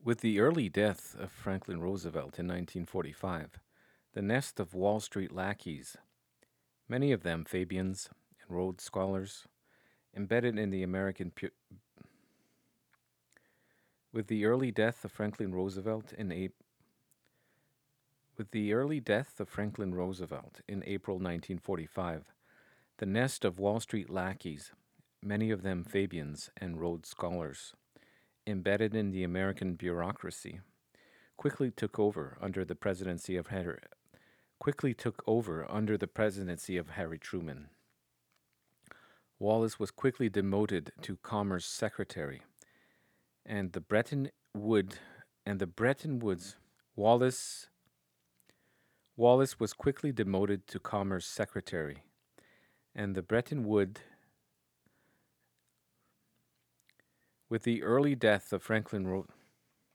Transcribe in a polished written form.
With the early death of Franklin Roosevelt in 1945, the nest of Wall Street lackeys, many of them Fabians and Rhodes Scholars, embedded in the American pu- with the early death of Franklin Roosevelt in a- with the early death of Franklin Roosevelt in April 1945, the nest of Wall Street lackeys, many of them Fabians and Rhodes Scholars, embedded in the American bureaucracy, quickly took over under the presidency of Henry, quickly took over under the presidency of Harry Truman. Wallace was quickly demoted to Commerce Secretary, and the Bretton Wood and the Bretton Woods Wallace Wallace was quickly demoted to Commerce Secretary, and the Bretton Wood with the early death of Franklin Ro-